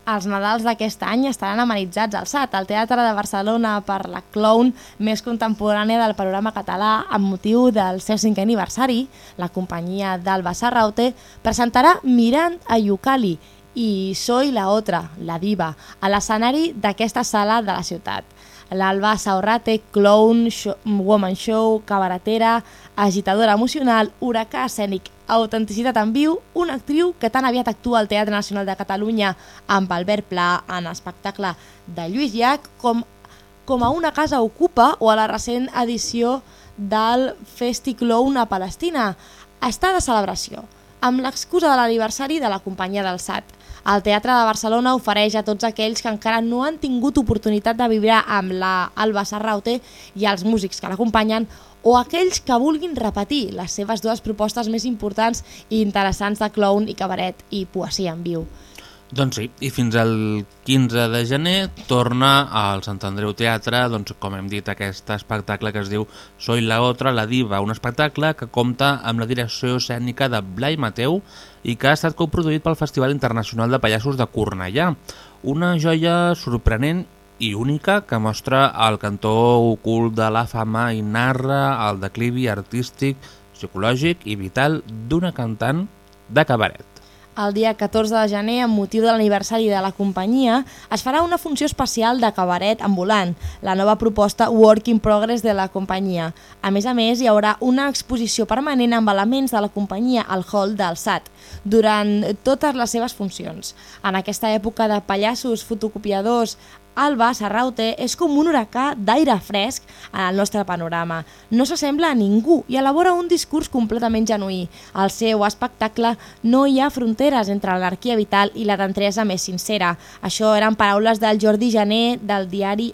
Els Nadals d'aquest any estaran amenitzats al S A T, al Teatre de Barcelona, per la clown més contemporània del panorama català amb motiu del seu cinquè aniversari. La companyia d'Alba Serraute presentarà Mirant a Yucali i Soy la Otra, la diva, a l'escenari d'aquesta sala de la ciutat. L'Alba Serraute, clown, show, woman show, cabaretera, agitadora emocional, huracà escènic, autenticitat en viu, una actriu que tan aviat actua al Teatre Nacional de Catalunya amb Albert Pla en espectacle de Lluís Llach, com, com a Una casa ocupa o a la recent edició del Festiclown a Palestina. Està de celebració, amb l'excusa de l'aniversari de la companyia del S A T. El Teatre de Barcelona ofereix a tots aquells que encara no han tingut oportunitat de vibrar amb la Alba Serraute i els músics que l'acompanyen, o aquells que vulguin repetir les seves dues propostes més importants i interessants de clown i cabaret i poesia en viu. Doncs sí, i fins al quinze de gener torna al Sant Andreu Teatre, doncs, com hem dit, aquest espectacle que es diu Soy la Otra, la diva, un espectacle que compta amb la direcció escènica de Blai Mateu i que ha estat coproduït pel Festival Internacional de Pallassos de Cornellà. Una joia sorprenent i única que mostra el cantó ocult de la fama i narra el declivi artístic, psicològic i vital d'una cantant de cabaret. El dia catorze de gener, amb motiu de l'aniversari de la companyia, es farà una funció especial de cabaret ambulant, la nova proposta Work in Progress de la companyia. A més a més, hi haurà una exposició permanent amb elements de la companyia al hall del S A T durant totes les seves funcions. En aquesta època de pallassos, fotocopiadors, Alba Serraute és com un huracà d'aire fresc en el nostre panorama. No s'assembla a ningú i elabora un discurs completament genuí. Al seu espectacle no hi ha fronteres entre l'anarquia vital i la tantresa més sincera. Això eren paraules del Jordi Jané del diari,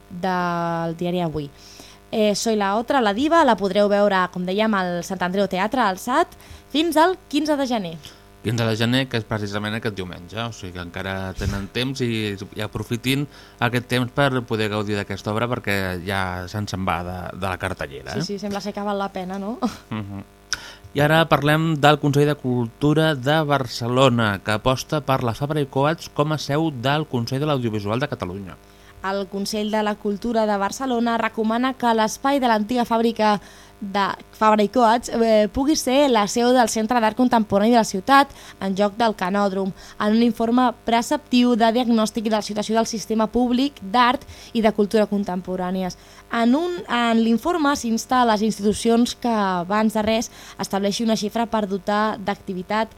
del diari Avui. Eh, Soy la Otra, la diva, la podreu veure, com dèiem, al Sant Andreu Teatre, al S A T, fins al quinze de gener. quinze de gener, que és precisament aquest diumenge, o sigui que encara tenen temps i, i aprofitin aquest temps per poder gaudir d'aquesta obra perquè ja se'n se'n va de, de la cartellera. Sí, sí, sembla ser que val la pena, no? Uh-huh. I ara parlem del Consell de Cultura de Barcelona, que aposta per la Fabra i Coats com a seu del Consell de l'Audiovisual de Catalunya. El Consell de la Cultura de Barcelona recomana que l'espai de l'antiga fàbrica de Fabra i Coats eh, pugui ser la seu del Centre d'Art Contemporani de la ciutat en lloc del Canòdrom, en un informe preceptiu de diagnòstic de la situació del sistema públic d'art i de cultura contemporànies. En, un, en l'informe s'insta a les institucions que abans de res estableixi una xifra per dotar d'activitat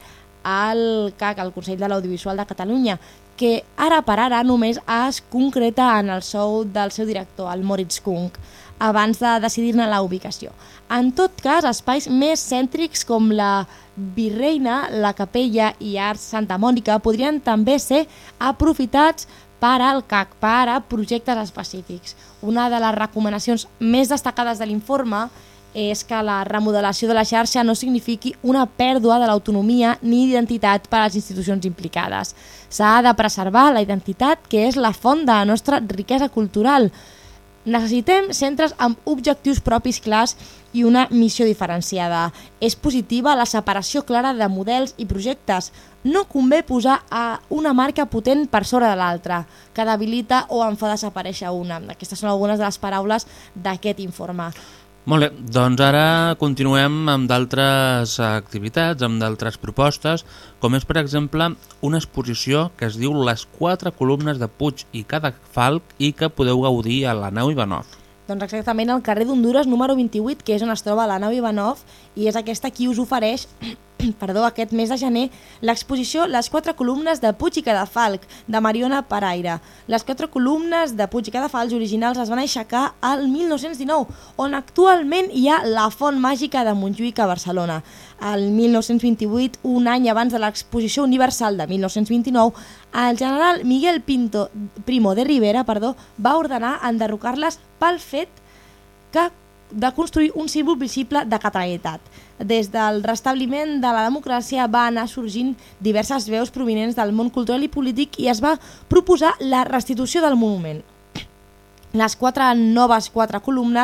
al C A C, el Consell de l'Audiovisual de Catalunya, que ara per ara només es concreta en el sou del seu director, el Moritz Kunk, abans de decidir-ne la ubicació. En tot cas, espais més cèntrics com la Virreina, la Capella i Arts Santa Mònica podrien també ser aprofitats per al C A C, per a projectes específics. Una de les recomanacions més destacades de l'informe és que la remodelació de la xarxa no signifiqui una pèrdua de l'autonomia ni identitat per a les institucions implicades. S'ha de preservar la identitat, que és la font de la nostra riquesa cultural. Necessitem centres amb objectius propis clars i una missió diferenciada. És positiva la separació clara de models i projectes. No convé posar a una marca potent per sobre de l'altra, que debilita o en fa desaparèixer una. Aquestes són algunes de les paraules d'aquest informe. Molt bé, doncs ara continuem amb d'altres activitats, amb d'altres propostes, com és, per exemple, una exposició que es diu Les quatre columnes de Puig i Cadafalch i que podeu gaudir a la nau Ivanov. Doncs exactament al carrer d'Hondures número vint-i-vuit, que és on es troba la nau Ivanov, i és aquesta qui us ofereix perdó, aquest mes de gener l'exposició Les quatre columnes de Puig i Cadafalch, de Mariona Paraire. Les quatre columnes de Puig i Cadafalch originals es van aixecar al mil nou-cents dinou, on actualment hi ha la Font Màgica de Montjuïc a Barcelona. El mil nou-cents vint-i-vuit, un any abans de l'exposició universal de mil nou-cents vint-i-nou, el general Miguel Pinto Primo de Rivera perdó, va ordenar enderrocar-les pel fet que de construir un símbol visible de catalanitat. Des del restabliment de la democràcia va anar sorgint diverses veus provinents del món cultural i polític i es va proposar la restitució del monument. Les quatre noves quatre columnes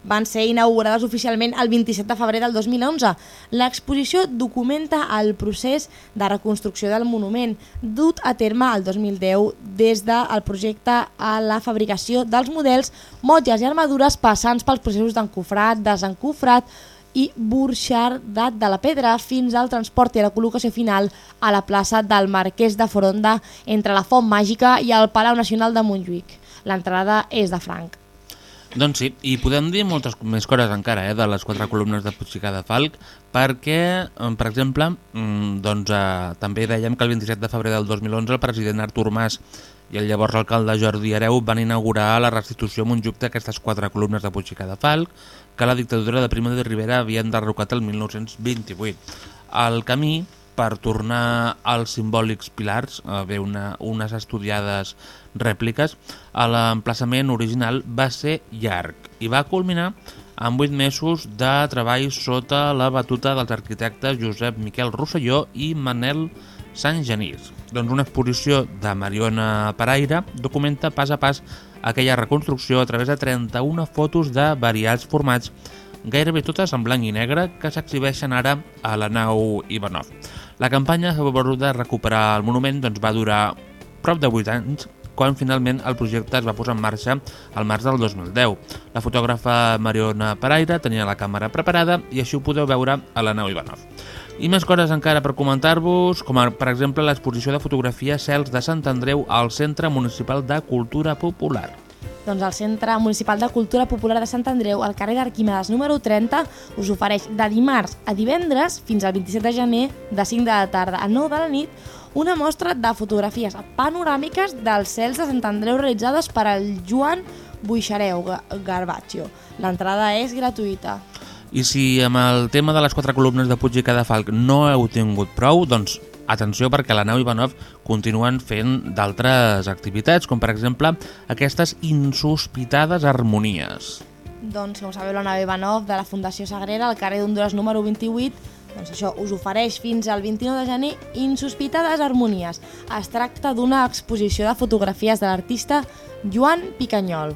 van ser inaugurades oficialment el vint-i-set de febrer del dos mil onze. L'exposició documenta el procés de reconstrucció del monument, dut a terme el dos mil deu des del projecte a la fabricació dels models, motlles i armadures, passant pels processos d'encofrat, desencofrat i burxardat de la pedra fins al transport i a la col·locació final a la plaça del Marquès de Foronda entre la Font Màgica i el Palau Nacional de Montjuïc. L'entrada és de franc. Doncs sí, i podem dir moltes més coses encara eh, de les quatre columnes de Puig i Cadafalch, perquè, per exemple, doncs, eh, també dèiem que el vint-i-set de febrer del dos mil onze el president Artur Mas i el llavors alcalde Jordi Hereu van inaugurar la restitució a Montjuïc d'aquestes quatre columnes de Puig i Cadafalch que la dictadura de Primo de Rivera havia enderrocat el mil nou-cents vint-i-vuit. El camí per tornar als simbòlics pilars, a veure una, unes estudiades rèpliques, a l'emplaçament original va ser llarg i va culminar amb vuit mesos de treball sota la batuta dels arquitectes Josep Miquel Rosselló i Manel Sant Genís. Doncs una exposició de Mariona Paraire documenta pas a pas aquella reconstrucció a través de trenta-una fotos de variats formats, gairebé totes en blanc i negre, que s'exhibeixen ara a la nau Ivanov. La campanya de recuperar el monument doncs, va durar prop de vuit anys, quan finalment el projecte es va posar en marxa al març del dos mil deu. La fotògrafa Mariona Paraire tenia la càmera preparada i així ho podeu veure a la nau Ivanov. I més coses encara per comentar-vos, com per exemple l'exposició de fotografia Cels de Sant Andreu al Centre Municipal de Cultura Popular. Doncs el Centre Municipal de Cultura Popular de Sant Andreu, al carrer d'Arquímedes número trenta, us ofereix de dimarts a divendres fins al vint-i-set de gener, de cinc de la tarda a nou de la nit, una mostra de fotografies panoràmiques dels cels de Sant Andreu realitzades per el Joan Buixareu Garbaccio. L'entrada és gratuïta. I si amb el tema de les quatre columnes de Puig i Cadafalch no heu tingut prou, doncs atenció, perquè a la nau Ivanov continuen fent d'altres activitats, com per exemple aquestes insospitades harmonies. Doncs, com sabeu, la nau Ivanov de la Fundació Sagrera, al carrer d'Honduras número vint-i-vuit, doncs això us ofereix fins al vint-i-nou de gener Insospitades harmonies. Es tracta d'una exposició de fotografies de l'artista Joan Picanyol,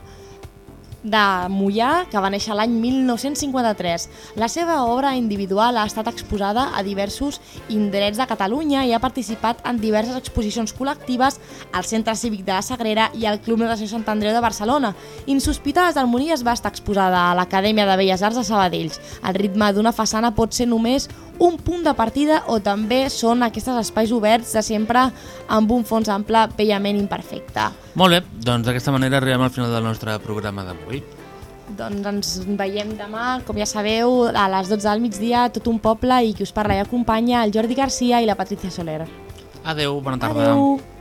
de Moià, que va néixer l'any mil nou-cents cinquanta-tres. La seva obra individual ha estat exposada a diversos indrets de Catalunya i ha participat en diverses exposicions col·lectives al Centre Cívic de la Sagrera i al Club Natació Sant Andreu de Barcelona. Insospitades harmonies va estar exposada a l'Acadèmia de Belles Arts de Sabadells. El ritme d'una façana pot ser només un punt de partida o també són aquests espais oberts de sempre amb un fons ample bellament imperfecte. Molt bé, doncs d'aquesta manera arribem al final del nostre programa d'avui. Doncs ens veiem demà, com ja sabeu, a les dotze del migdia, Tot un poble, i qui us parla i acompanya el Jordi Garcia i la Patricia Soler. Adeu, bona tarda. Adeu.